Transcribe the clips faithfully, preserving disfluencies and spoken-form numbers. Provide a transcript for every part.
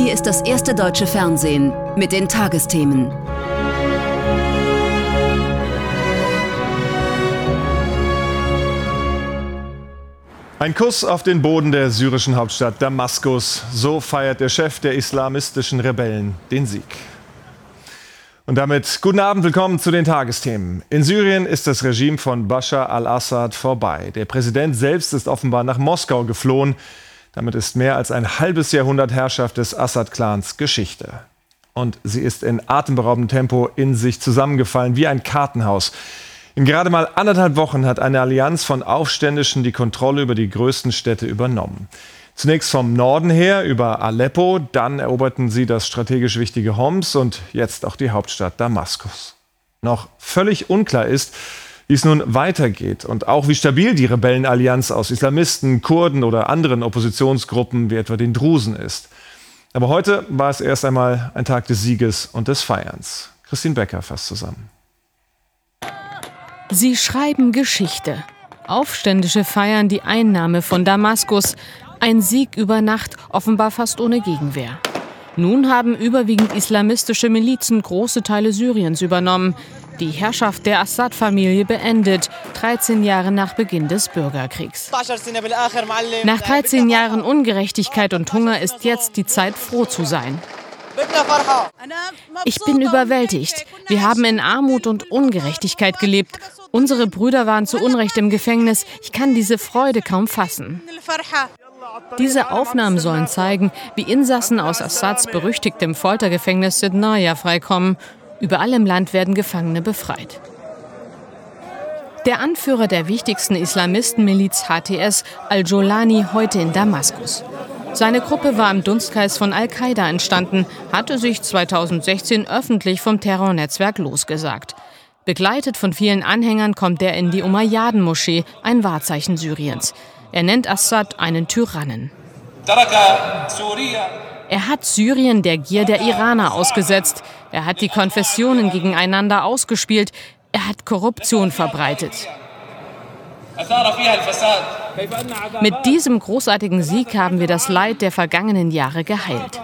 Hier ist das erste deutsche Fernsehen mit den Tagesthemen. Ein Kuss auf den Boden der syrischen Hauptstadt Damaskus. So feiert der Chef der islamistischen Rebellen den Sieg. Und damit guten Abend, willkommen zu den Tagesthemen. In Syrien ist das Regime von Bashar al-Assad vorbei. Der Präsident selbst ist offenbar nach Moskau geflohen. Damit ist mehr als ein halbes Jahrhundert Herrschaft des Assad-Clans Geschichte. Und sie ist in atemberaubendem Tempo in sich zusammengefallen, wie ein Kartenhaus. In gerade mal anderthalb Wochen hat eine Allianz von Aufständischen die Kontrolle über die größten Städte übernommen. Zunächst vom Norden her über Aleppo, dann eroberten sie das strategisch wichtige Homs und jetzt auch die Hauptstadt Damaskus. Noch völlig unklar ist, wie es nun weitergeht und auch wie stabil die Rebellenallianz aus Islamisten, Kurden oder anderen Oppositionsgruppen wie etwa den Drusen ist. Aber heute war es erst einmal ein Tag des Sieges und des Feierns. Christine Becker fasst zusammen. Sie schreiben Geschichte. Aufständische feiern die Einnahme von Damaskus. Ein Sieg über Nacht, offenbar fast ohne Gegenwehr. Nun haben überwiegend islamistische Milizen große Teile Syriens übernommen. Die Herrschaft der Assad-Familie beendet, dreizehn Jahre nach Beginn des Bürgerkriegs. Nach dreizehn Jahren Ungerechtigkeit und Hunger ist jetzt die Zeit, froh zu sein. Ich bin überwältigt. Wir haben in Armut und Ungerechtigkeit gelebt. Unsere Brüder waren zu Unrecht im Gefängnis. Ich kann diese Freude kaum fassen. Diese Aufnahmen sollen zeigen, wie Insassen aus Assads berüchtigtem Foltergefängnis Sednaya freikommen. Überall im Land werden Gefangene befreit. Der Anführer der wichtigsten Islamistenmiliz H T S, al-Jolani, heute in Damaskus. Seine Gruppe war im Dunstkreis von Al-Qaida entstanden, hatte sich zweitausendsechzehn öffentlich vom Terrornetzwerk losgesagt. Begleitet von vielen Anhängern kommt er in die Umayyaden-Moschee, ein Wahrzeichen Syriens. Er nennt Assad einen Tyrannen. Er hat Syrien der Gier der Iraner ausgesetzt. Er hat die Konfessionen gegeneinander ausgespielt. Er hat Korruption verbreitet. Mit diesem großartigen Sieg haben wir das Leid der vergangenen Jahre geheilt.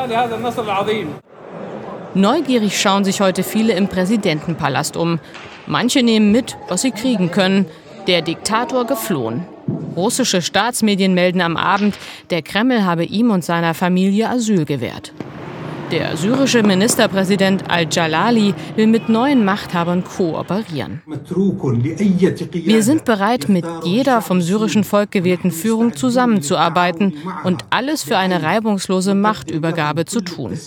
Neugierig schauen sich heute viele im Präsidentenpalast um. Manche nehmen mit, was sie kriegen können. Der Diktator geflohen. Russische Staatsmedien melden am Abend, der Kreml habe ihm und seiner Familie Asyl gewährt. Der syrische Ministerpräsident al-Jalali will mit neuen Machthabern kooperieren. Wir sind bereit, mit jeder vom syrischen Volk gewählten Führung zusammenzuarbeiten und alles für eine reibungslose Machtübergabe zu tun.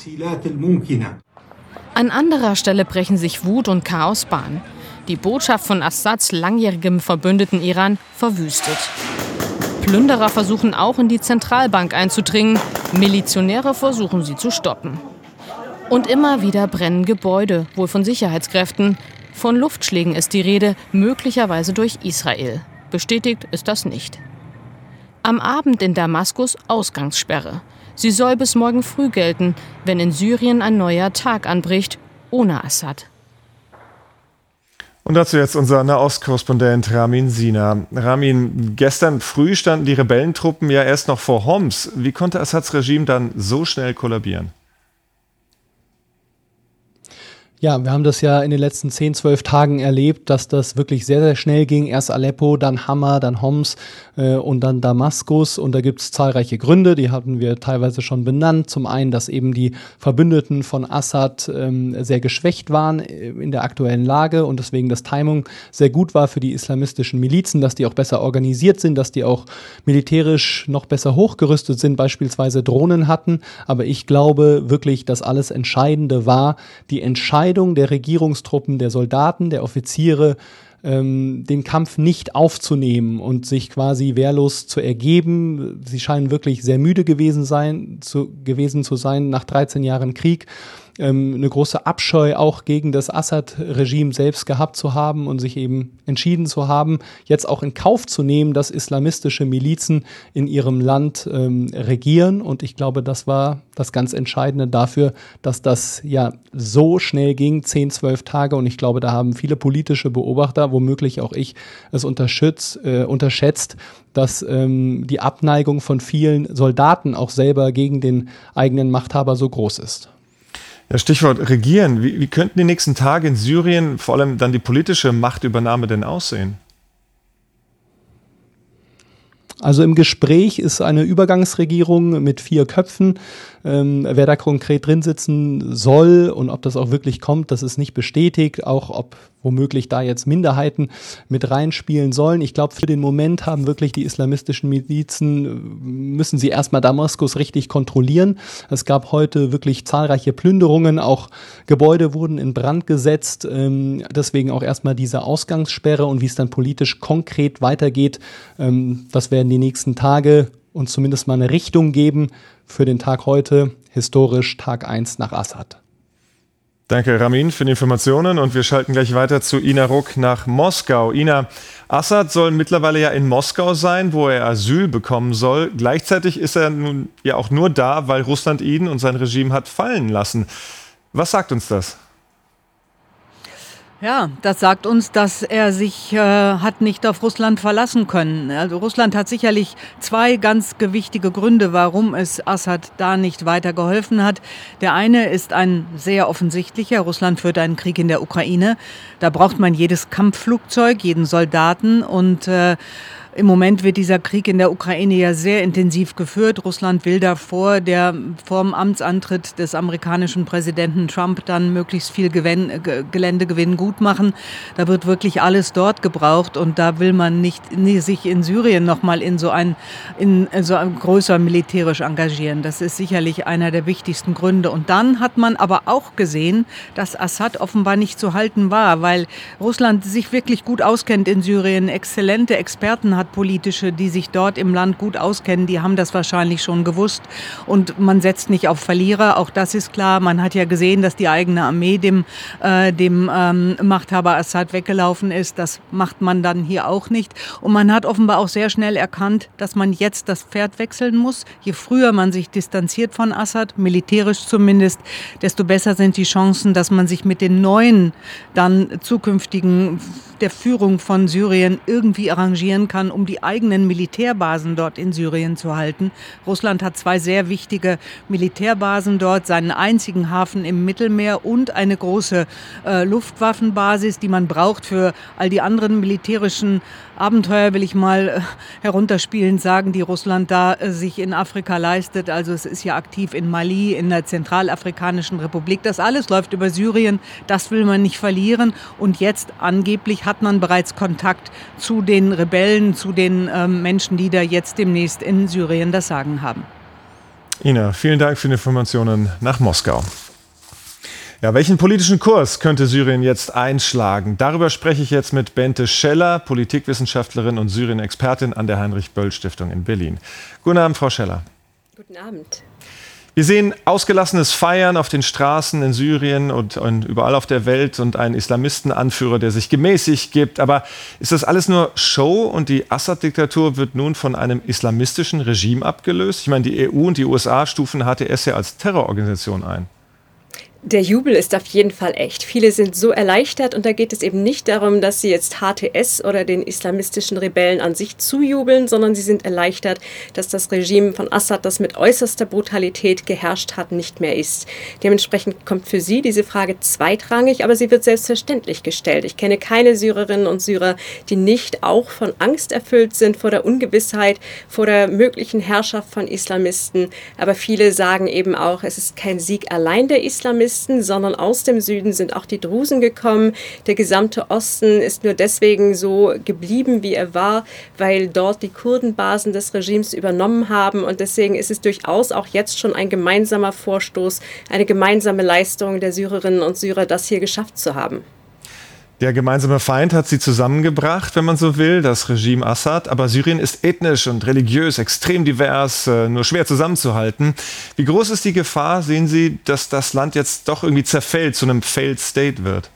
An anderer Stelle brechen sich Wut und Chaos Bahn. Die Botschaft von Assads langjährigem Verbündeten Iran verwüstet. Plünderer versuchen auch in die Zentralbank einzudringen. Milizionäre versuchen sie zu stoppen. Und immer wieder brennen Gebäude, wohl von Sicherheitskräften. Von Luftschlägen ist die Rede, möglicherweise durch Israel. Bestätigt ist das nicht. Am Abend in Damaskus Ausgangssperre. Sie soll bis morgen früh gelten, wenn in Syrien ein neuer Tag anbricht, ohne Assad. Und dazu jetzt unser Nahostkorrespondent Ramin Sina. Ramin, gestern früh standen die Rebellentruppen ja erst noch vor Homs. Wie konnte Assads Regime dann so schnell kollabieren? Ja, wir haben das ja in den letzten zehn, zwölf Tagen erlebt, dass das wirklich sehr, sehr schnell ging. Erst Aleppo, dann Hama, dann Homs äh, und dann Damaskus. Und da gibt es zahlreiche Gründe, die hatten wir teilweise schon benannt. Zum einen, dass eben die Verbündeten von Assad ähm, sehr geschwächt waren in der aktuellen Lage und deswegen das Timing sehr gut war für die islamistischen Milizen, dass die auch besser organisiert sind, dass die auch militärisch noch besser hochgerüstet sind, beispielsweise Drohnen hatten. Aber ich glaube wirklich, dass alles Entscheidende war, die Entscheidung der Regierungstruppen, der Soldaten, der Offiziere, ähm, den Kampf nicht aufzunehmen und sich quasi wehrlos zu ergeben. Sie scheinen wirklich sehr müde gewesen sein, zu, gewesen zu sein nach dreizehn Jahren Krieg. ähm, eine große Abscheu auch gegen das Assad-Regime selbst gehabt zu haben und sich eben entschieden zu haben, jetzt auch in Kauf zu nehmen, dass islamistische Milizen in ihrem Land ähm, regieren. Und ich glaube, das war das ganz Entscheidende dafür, dass das ja so schnell ging, zehn, zwölf Tage. Und ich glaube, da haben viele politische Beobachter, womöglich auch ich, es unterschätzt, äh, unterschätzt, dass ähm, die Abneigung von vielen Soldaten auch selber gegen den eigenen Machthaber so groß ist. Ja, Stichwort Regieren. Wie, wie könnten die nächsten Tage in Syrien, vor allem dann die politische Machtübernahme, denn aussehen? Also im Gespräch ist eine Übergangsregierung mit vier Köpfen. Ähm, wer da konkret drin sitzen soll und ob das auch wirklich kommt, das ist nicht bestätigt. Auch ob womöglich da jetzt Minderheiten mit reinspielen sollen. Ich glaube, für den Moment haben wirklich die islamistischen Milizen, müssen sie erstmal Damaskus richtig kontrollieren. Es gab heute wirklich zahlreiche Plünderungen, auch Gebäude wurden in Brand gesetzt. Ähm, deswegen auch erstmal diese Ausgangssperre und wie es dann politisch konkret weitergeht, ähm, das werden die nächsten Tage uns zumindest mal eine Richtung geben für den Tag heute, historisch Tag eins nach Assad. Danke, Ramin, für die Informationen und wir schalten gleich weiter zu Ina Ruck nach Moskau. Ina, Assad soll mittlerweile ja in Moskau sein, wo er Asyl bekommen soll. Gleichzeitig ist er nun ja auch nur da, weil Russland ihn und sein Regime hat fallen lassen. Was sagt uns das? Ja, das sagt uns, dass er sich äh, hat nicht auf Russland verlassen können. Also Russland hat sicherlich zwei ganz gewichtige Gründe, warum es Assad da nicht weiter geholfen hat. Der eine ist ein sehr offensichtlicher. Russland führt einen Krieg in der Ukraine. Da braucht man jedes Kampfflugzeug, jeden Soldaten und äh, im Moment wird dieser Krieg in der Ukraine ja sehr intensiv geführt. Russland will da vor, der, vor dem Amtsantritt des amerikanischen Präsidenten Trump dann möglichst viel Gewinn, G- Geländegewinn gut machen. Da wird wirklich alles dort gebraucht und da will man nicht nie, sich in Syrien nochmal in so ein, in so ein größer militärisch engagieren. Das ist sicherlich einer der wichtigsten Gründe. Und dann hat man aber auch gesehen, dass Assad offenbar nicht zu halten war, weil Russland sich wirklich gut auskennt in Syrien, exzellente Experten hat, politische, die sich dort im Land gut auskennen, die haben das wahrscheinlich schon gewusst und man setzt nicht auf Verlierer, auch das ist klar. Man hat ja gesehen, dass die eigene Armee dem, äh, dem ähm, Machthaber Assad weggelaufen ist. Das macht man dann hier auch nicht und man hat offenbar auch sehr schnell erkannt, dass man jetzt das Pferd wechseln muss. Je früher man sich distanziert von Assad, militärisch zumindest, desto besser sind die Chancen, dass man sich mit den neuen, dann zukünftigen der Führung von Syrien irgendwie arrangieren kann, um die eigenen Militärbasen dort in Syrien zu halten. Russland hat zwei sehr wichtige Militärbasen dort, seinen einzigen Hafen im Mittelmeer und eine große äh, Luftwaffenbasis, die man braucht für all die anderen militärischen Abenteuer, will ich mal äh, herunterspielend sagen, die Russland da äh, sich in Afrika leistet. Also es ist ja aktiv in Mali, in der Zentralafrikanischen Republik. Das alles läuft über Syrien, das will man nicht verlieren. Und jetzt angeblich hat man bereits Kontakt zu den Rebellen, zu den ähm, Menschen, die da jetzt demnächst in Syrien das Sagen haben. Ina, vielen Dank für die Informationen nach Moskau. Ja, welchen politischen Kurs könnte Syrien jetzt einschlagen? Darüber spreche ich jetzt mit Bente Scheller, Politikwissenschaftlerin und Syrien-Expertin an der Heinrich-Böll-Stiftung in Berlin. Guten Abend, Frau Scheller. Guten Abend. Wir sehen ausgelassenes Feiern auf den Straßen in Syrien und, und überall auf der Welt und einen Islamistenanführer, der sich gemäßigt gibt. Aber ist das alles nur Show und die Assad-Diktatur wird nun von einem islamistischen Regime abgelöst? Ich meine, die E U und die U S A stufen H T S ja als Terrororganisation ein. Der Jubel ist auf jeden Fall echt. Viele sind so erleichtert und da geht es eben nicht darum, dass sie jetzt H T S oder den islamistischen Rebellen an sich zujubeln, sondern sie sind erleichtert, dass das Regime von Assad, das mit äußerster Brutalität geherrscht hat, nicht mehr ist. Dementsprechend kommt für sie diese Frage zweitrangig, aber sie wird selbstverständlich gestellt. Ich kenne keine Syrerinnen und Syrer, die nicht auch von Angst erfüllt sind vor der Ungewissheit, vor der möglichen Herrschaft von Islamisten. Aber viele sagen eben auch, es ist kein Sieg allein der Islamisten, sondern aus dem Süden sind auch die Drusen gekommen. Der gesamte Osten ist nur deswegen so geblieben, wie er war, weil dort die Kurdenbasen des Regimes übernommen haben. Und deswegen ist es durchaus auch jetzt schon ein gemeinsamer Vorstoß, eine gemeinsame Leistung der Syrerinnen und Syrer, das hier geschafft zu haben. Der gemeinsame Feind hat sie zusammengebracht, wenn man so will, das Regime Assad. Aber Syrien ist ethnisch und religiös extrem divers, nur schwer zusammenzuhalten. Wie groß ist die Gefahr, sehen Sie, dass das Land jetzt doch irgendwie zerfällt, zu einem Failed State wird?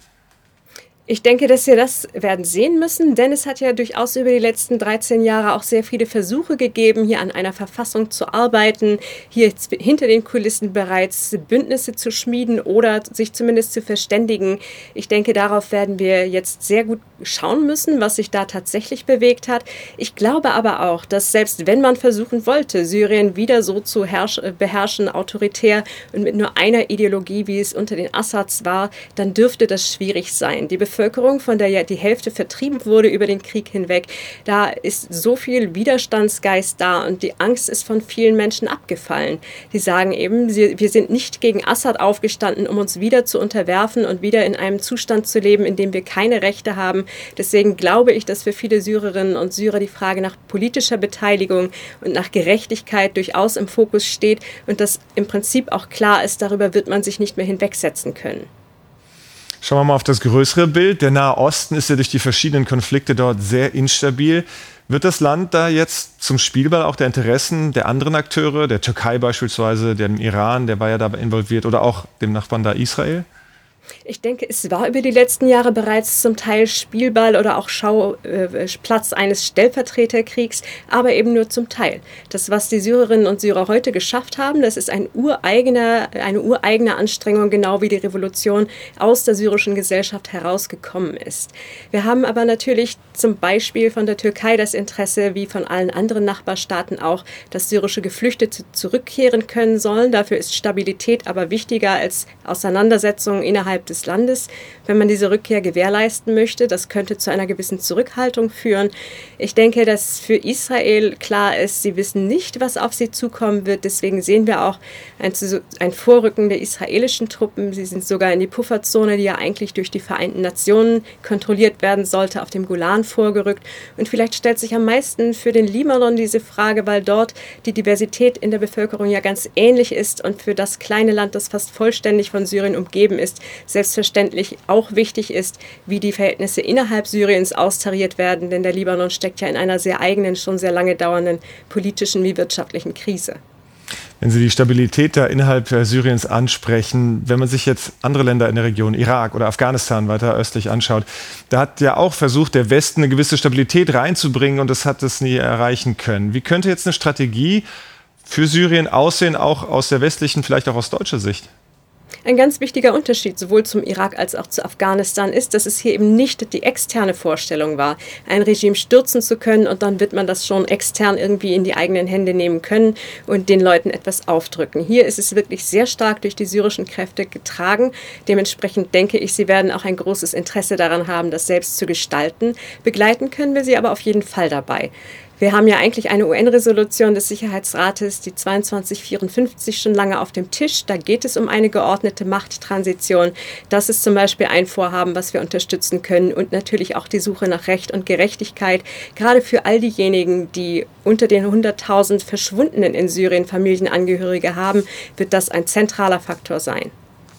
Ich denke, dass wir das werden sehen müssen, denn es hat ja durchaus über die letzten dreizehn Jahre auch sehr viele Versuche gegeben, hier an einer Verfassung zu arbeiten, hier hinter den Kulissen bereits Bündnisse zu schmieden oder sich zumindest zu verständigen. Ich denke, darauf werden wir jetzt sehr gut schauen müssen, was sich da tatsächlich bewegt hat. Ich glaube aber auch, dass selbst wenn man versuchen wollte, Syrien wieder so zu beherrschen, autoritär und mit nur einer Ideologie, wie es unter den Assads war, dann dürfte das schwierig sein. Die Bevölkerung, von der ja die Hälfte vertrieben wurde über den Krieg hinweg, da ist so viel Widerstandsgeist da und die Angst ist von vielen Menschen abgefallen. Die sagen eben, sie, wir sind nicht gegen Assad aufgestanden, um uns wieder zu unterwerfen und wieder in einem Zustand zu leben, in dem wir keine Rechte haben. Deswegen glaube ich, dass für viele Syrerinnen und Syrer die Frage nach politischer Beteiligung und nach Gerechtigkeit durchaus im Fokus steht und dass im Prinzip auch klar ist, darüber wird man sich nicht mehr hinwegsetzen können. Schauen wir mal auf das größere Bild. Der Nahe Osten ist ja durch die verschiedenen Konflikte dort sehr instabil. Wird das Land da jetzt zum Spielball auch der Interessen der anderen Akteure, der Türkei beispielsweise, dem Iran, der war ja da involviert, oder auch dem Nachbarn da Israel? Ich denke, es war über die letzten Jahre bereits zum Teil Spielball oder auch Schauplatz eines Stellvertreterkriegs, aber eben nur zum Teil. Das, was die Syrerinnen und Syrer heute geschafft haben, das ist ein ureigener, eine ureigene Anstrengung, genau wie die Revolution aus der syrischen Gesellschaft herausgekommen ist. Wir haben aber natürlich zum Beispiel von der Türkei das Interesse, wie von allen anderen Nachbarstaaten auch, dass syrische Geflüchtete zurückkehren können sollen. Dafür ist Stabilität aber wichtiger als Auseinandersetzungen innerhalb des Landes, wenn man diese Rückkehr gewährleisten möchte. Das könnte zu einer gewissen Zurückhaltung führen. Ich denke, dass für Israel klar ist, sie wissen nicht, was auf sie zukommen wird. Deswegen sehen wir auch ein, ein Vorrücken der israelischen Truppen. Sie sind sogar in die Pufferzone, die ja eigentlich durch die Vereinten Nationen kontrolliert werden sollte, auf dem Golan vorgerückt. Und vielleicht stellt sich am meisten für den Libanon diese Frage, weil dort die Diversität in der Bevölkerung ja ganz ähnlich ist und für das kleine Land, das fast vollständig von Syrien umgeben ist, selbstverständlich auch wichtig ist, wie die Verhältnisse innerhalb Syriens austariert werden, denn der Libanon steckt ja in einer sehr eigenen, schon sehr lange dauernden politischen wie wirtschaftlichen Krise. Wenn Sie die Stabilität da innerhalb Syriens ansprechen, wenn man sich jetzt andere Länder in der Region, Irak oder Afghanistan weiter östlich anschaut, da hat ja auch versucht, der Westen eine gewisse Stabilität reinzubringen und das hat es nie erreichen können. Wie könnte jetzt eine Strategie für Syrien aussehen, auch aus der westlichen, vielleicht auch aus deutscher Sicht? Ein ganz wichtiger Unterschied sowohl zum Irak als auch zu Afghanistan ist, dass es hier eben nicht die externe Vorstellung war, ein Regime stürzen zu können und dann wird man das schon extern irgendwie in die eigenen Hände nehmen können und den Leuten etwas aufdrücken. Hier ist es wirklich sehr stark durch die syrischen Kräfte getragen. Dementsprechend denke ich, sie werden auch ein großes Interesse daran haben, das selbst zu gestalten. Begleiten können wir sie aber auf jeden Fall dabei. Wir haben ja eigentlich eine U N-Resolution des Sicherheitsrates, die zweiundzwanzig vierundfünfzig, schon lange auf dem Tisch. Da geht es um eine geordnete Machttransition. Das ist zum Beispiel ein Vorhaben, was wir unterstützen können. Und natürlich auch die Suche nach Recht und Gerechtigkeit. Gerade für all diejenigen, die unter den hunderttausend Verschwundenen in Syrien Familienangehörige haben, wird das ein zentraler Faktor sein.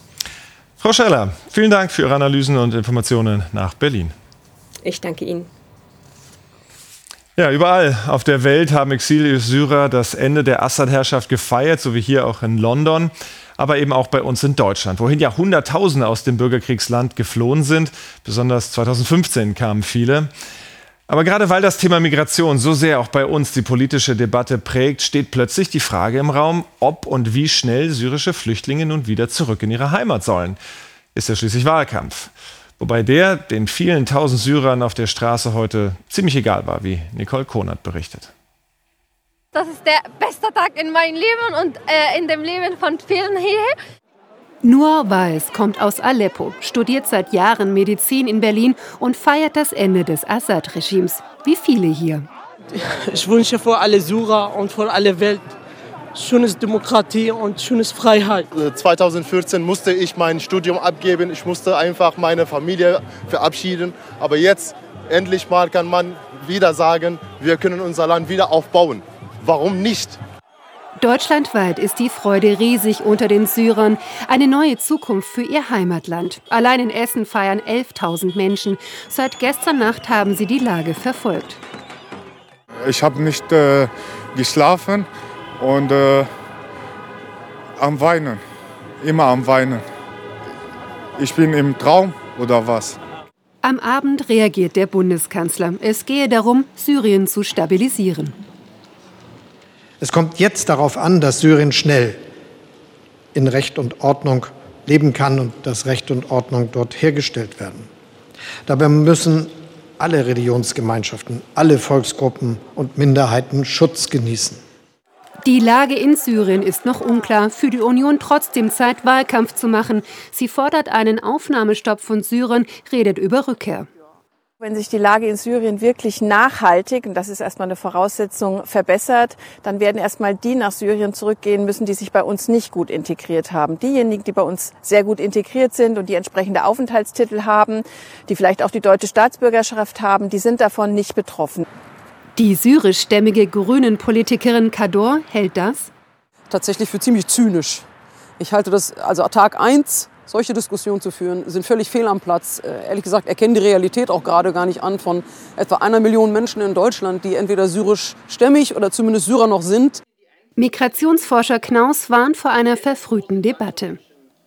Frau Scheller, vielen Dank für Ihre Analysen und Informationen nach Berlin. Ich danke Ihnen. Ja, überall auf der Welt haben Exil-Syrer das Ende der Assad-Herrschaft gefeiert, so wie hier auch in London, aber eben auch bei uns in Deutschland, wohin ja Hunderttausende aus dem Bürgerkriegsland geflohen sind. Besonders zweitausendfünfzehn kamen viele. Aber gerade weil das Thema Migration so sehr auch bei uns die politische Debatte prägt, steht plötzlich die Frage im Raum, ob und wie schnell syrische Flüchtlinge nun wieder zurück in ihre Heimat sollen. Ist ja schließlich Wahlkampf. Wobei der den vielen tausend Syrern auf der Straße heute ziemlich egal war, wie Nicole Konert berichtet. Das ist der beste Tag in meinem Leben und äh, in dem Leben von vielen hier. Nur Weiß kommt aus Aleppo, studiert seit Jahren Medizin in Berlin und feiert das Ende des Assad-Regimes, wie viele hier. Ich wünsche für alle Syrer und für alle Welt schönes Demokratie und schönes Freiheit. zweitausendvierzehn musste ich mein Studium abgeben. Ich musste einfach meine Familie verabschieden. Aber jetzt, endlich mal, kann man wieder sagen, wir können unser Land wieder aufbauen. Warum nicht? Deutschlandweit ist die Freude riesig unter den Syrern. Eine neue Zukunft für ihr Heimatland. Allein in Essen feiern elftausend Menschen. Seit gestern Nacht haben sie die Lage verfolgt. Ich habe nicht äh, geschlafen und äh, am Weinen. Immer am Weinen. Ich bin im Traum oder was? Am Abend reagiert der Bundeskanzler. Es gehe darum, Syrien zu stabilisieren. Es kommt jetzt darauf an, dass Syrien schnell in Recht und Ordnung leben kann und dass Recht und Ordnung dort hergestellt werden. Dabei müssen alle Religionsgemeinschaften, alle Volksgruppen und Minderheiten Schutz genießen. Die Lage in Syrien ist noch unklar. Für die Union trotzdem Zeit, Wahlkampf zu machen. Sie fordert einen Aufnahmestopp von Syrern, redet über Rückkehr. Wenn sich die Lage in Syrien wirklich nachhaltig, und das ist erstmal eine Voraussetzung, verbessert, dann werden erstmal die nach Syrien zurückgehen müssen, die sich bei uns nicht gut integriert haben. Diejenigen, die bei uns sehr gut integriert sind und die entsprechende Aufenthaltstitel haben, die vielleicht auch die deutsche Staatsbürgerschaft haben, die sind davon nicht betroffen. Die syrischstämmige Grünen-Politikerin Kador hält das tatsächlich für ziemlich zynisch. Ich halte das, also Tag eins, solche Diskussionen zu führen, sind völlig fehl am Platz. Äh, ehrlich gesagt erkennen die Realität auch gerade gar nicht an von etwa einer Million Menschen in Deutschland, die entweder syrischstämmig oder zumindest Syrer noch sind. Migrationsforscher Knaus warnt vor einer verfrühten Debatte.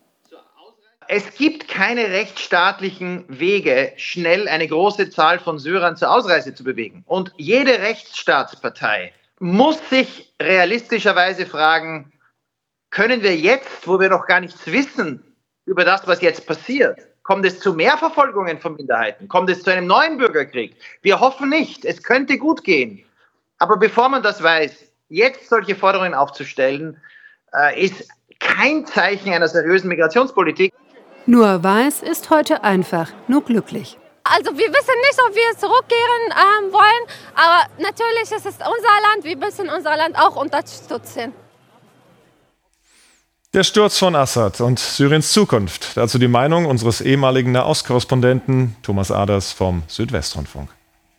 Es gibt keine rechtsstaatlichen Wege, schnell eine große Zahl von Syrern zur Ausreise zu bewegen. Und jede Rechtsstaatspartei muss sich realistischerweise fragen, können wir jetzt, wo wir noch nichts wissen über das, was jetzt passiert, kommt es zu mehr Verfolgungen von Minderheiten? Kommt es zu einem neuen Bürgerkrieg? Wir hoffen nicht, es könnte gut gehen. Aber bevor man das weiß, jetzt solche Forderungen aufzustellen, äh, ist kein Zeichen einer seriösen Migrationspolitik. Nur Weiß ist heute einfach nur glücklich. Also wir wissen nicht, ob wir zurückkehren ähm, wollen, aber natürlich ist es unser Land, wir müssen unser Land auch unterstützen. Der Sturz von Assad und Syriens Zukunft. Dazu die Meinung unseres ehemaligen Nahostkorrespondenten Thomas Aders vom Südwestrundfunk.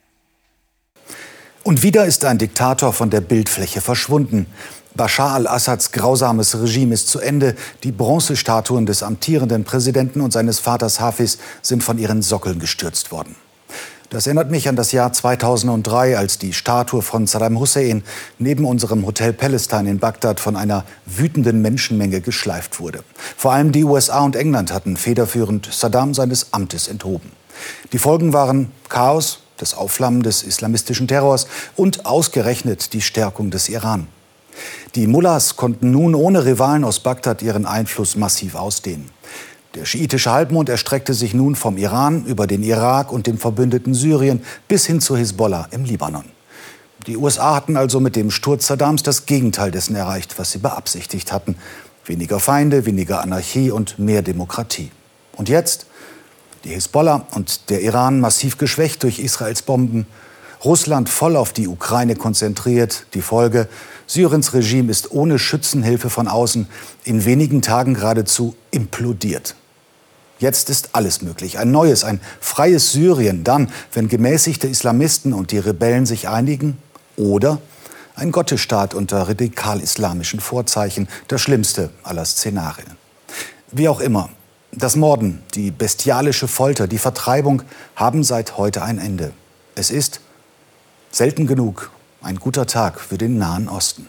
Und wieder ist ein Diktator von der Bildfläche verschwunden. Bashar al-Assads grausames Regime ist zu Ende. Die Bronzestatuen des amtierenden Präsidenten und seines Vaters Hafiz sind von ihren Sockeln gestürzt worden. Das erinnert mich an das Jahr zweitausenddrei, als die Statue von Saddam Hussein neben unserem Hotel Palestine in Bagdad von einer wütenden Menschenmenge geschleift wurde. Vor allem die U S A und England hatten federführend Saddam seines Amtes enthoben. Die Folgen waren Chaos, das Aufflammen des islamistischen Terrors und ausgerechnet die Stärkung des Iran. Die Mullahs konnten nun ohne Rivalen aus Bagdad ihren Einfluss massiv ausdehnen. Der schiitische Halbmond erstreckte sich nun vom Iran über den Irak und dem verbündeten Syrien bis hin zur Hisbollah im Libanon. Die U S A hatten also mit dem Sturz Saddams das Gegenteil dessen erreicht, was sie beabsichtigt hatten. Weniger Feinde, weniger Anarchie und mehr Demokratie. Und jetzt? Die Hisbollah und der Iran massiv geschwächt durch Israels Bomben. Russland voll auf die Ukraine konzentriert. Die Folge: Syriens Regime ist ohne Schützenhilfe von außen in wenigen Tagen geradezu implodiert. Jetzt ist alles möglich. Ein neues, ein freies Syrien. Dann, wenn gemäßigte Islamisten und die Rebellen sich einigen. Oder ein Gottesstaat unter radikal-islamischen Vorzeichen. Das schlimmste aller Szenarien. Wie auch immer, das Morden, die bestialische Folter, die Vertreibung haben seit heute ein Ende. Es ist selten genug ein guter Tag für den Nahen Osten.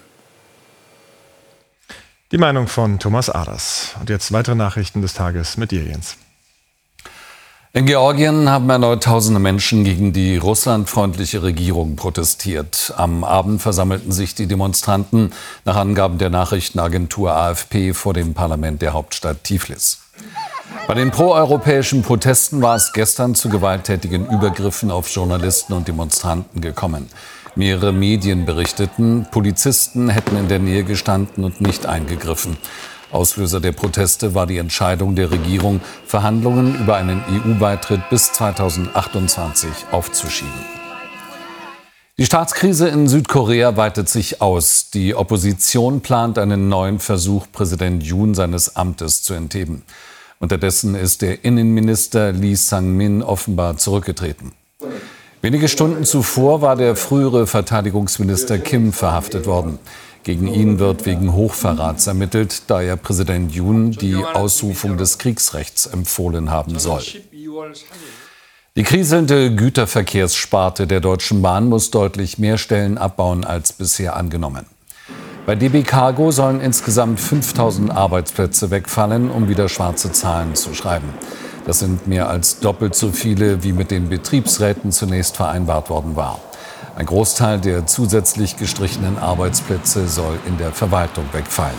Die Meinung von Thomas Aders. Und jetzt weitere Nachrichten des Tages mit dir, Jens. In Georgien haben erneut tausende Menschen gegen die russlandfreundliche Regierung protestiert. Am Abend versammelten sich die Demonstranten nach Angaben der Nachrichtenagentur A F P vor dem Parlament der Hauptstadt Tiflis. Bei den proeuropäischen Protesten war es gestern zu gewalttätigen Übergriffen auf Journalisten und Demonstranten gekommen. Mehrere Medien berichteten, Polizisten hätten in der Nähe gestanden und nicht eingegriffen. Auslöser der Proteste war die Entscheidung der Regierung, Verhandlungen über einen E U-Beitritt bis zweitausendachtundzwanzig aufzuschieben. Die Staatskrise in Südkorea weitet sich aus. Die Opposition plant einen neuen Versuch, Präsident Yoon seines Amtes zu entheben. Unterdessen ist der Innenminister Lee Sang-min offenbar zurückgetreten. Wenige Stunden zuvor war der frühere Verteidigungsminister Kim verhaftet worden. Gegen ihn wird wegen Hochverrats ermittelt, da er Präsident Yoon die Ausrufung des Kriegsrechts empfohlen haben soll. Die kriselnde Güterverkehrssparte der Deutschen Bahn muss deutlich mehr Stellen abbauen als bisher angenommen. Bei D B Cargo sollen insgesamt fünftausend Arbeitsplätze wegfallen, um wieder schwarze Zahlen zu schreiben. Das sind mehr als doppelt so viele, wie mit den Betriebsräten zunächst vereinbart worden war. Ein Großteil der zusätzlich gestrichenen Arbeitsplätze soll in der Verwaltung wegfallen.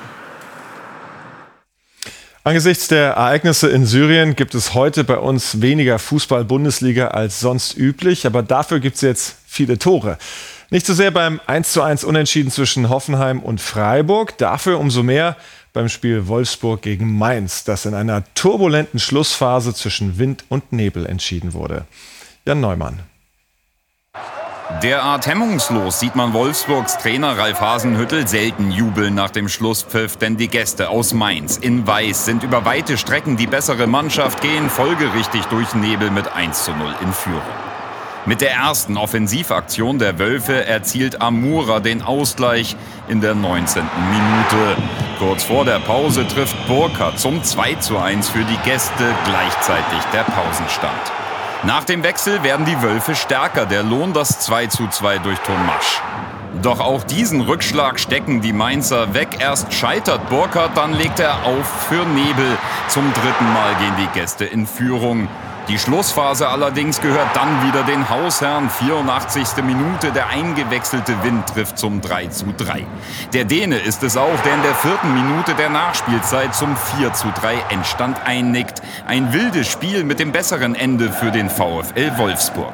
Angesichts der Ereignisse in Syrien gibt es heute bei uns weniger Fußball-Bundesliga als sonst üblich, aber dafür gibt es jetzt viele Tore. Nicht so sehr beim eins zu eins Unentschieden zwischen Hoffenheim und Freiburg, dafür umso mehr beim Spiel Wolfsburg gegen Mainz, das in einer turbulenten Schlussphase zwischen Wind und Nebel entschieden wurde. Jan Neumann. Derart hemmungslos sieht man Wolfsburgs Trainer Ralf Hasenhüttl selten jubeln nach dem Schlusspfiff, denn die Gäste aus Mainz in Weiß sind über weite Strecken die bessere Mannschaft, gehen folgerichtig durch Nebel mit eins zu null in Führung. Mit der ersten Offensivaktion der Wölfe erzielt Amura den Ausgleich in der neunzehnten Minute. Kurz vor der Pause trifft Burkhardt zum zwei zu eins für die Gäste, gleichzeitig der Pausenstand. Nach dem Wechsel werden die Wölfe stärker, der Lohn das zwei zu zwei durch Tomasch. Doch auch diesen Rückschlag stecken die Mainzer weg. Erst scheitert Burkhardt, dann legt er auf für Nebel. Zum dritten Mal gehen die Gäste in Führung. Die Schlussphase allerdings gehört dann wieder den Hausherren. vierundachtzigste Minute, der eingewechselte Wind trifft zum drei zu drei. Der Däne ist es auch, der in der vierten Minute der Nachspielzeit zum vier zu drei Endstand einnickt. Ein wildes Spiel mit dem besseren Ende für den VfL Wolfsburg.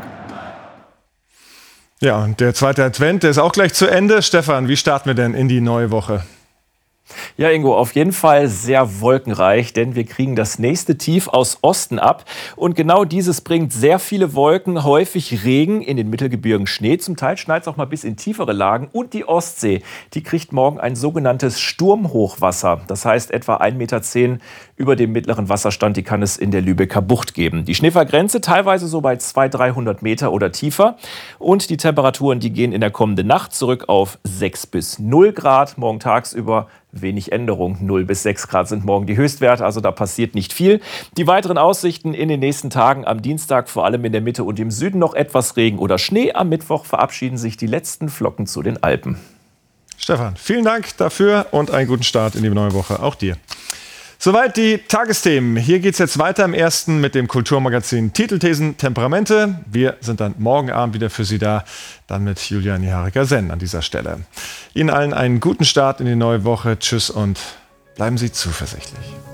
Ja, und der zweite Advent, der ist auch gleich zu Ende. Stefan, wie starten wir denn in die neue Woche? Ja, Ingo, auf jeden Fall sehr wolkenreich, denn wir kriegen das nächste Tief aus Osten ab. Und genau dieses bringt sehr viele Wolken, häufig Regen, in den Mittelgebirgen Schnee. Zum Teil schneit es auch mal bis in tiefere Lagen. Und die Ostsee, die kriegt morgen ein sogenanntes Sturmhochwasser. Das heißt etwa ein Meter zehn über dem mittleren Wasserstand. Die kann es in der Lübecker Bucht geben. Die Schneefallgrenze teilweise so bei zweihundert, dreihundert Meter oder tiefer. Und die Temperaturen, die gehen in der kommenden Nacht zurück auf sechs bis null Grad. Morgen tagsüber wenig Änderung. null bis sechs Grad sind morgen die Höchstwerte, also da passiert nicht viel. Die weiteren Aussichten in den nächsten Tagen: am Dienstag vor allem in der Mitte und im Süden noch etwas Regen oder Schnee. Am Mittwoch verabschieden sich die letzten Flocken zu den Alpen. Stefan, vielen Dank dafür und einen guten Start in die neue Woche. Auch dir. Soweit die Tagesthemen. Hier geht es jetzt weiter im ersten mit dem Kulturmagazin Titelthesen Temperamente. Wir sind dann morgen Abend wieder für Sie da, dann mit Julian Niharika-Senn an dieser Stelle. Ihnen allen einen guten Start in die neue Woche. Tschüss und bleiben Sie zuversichtlich.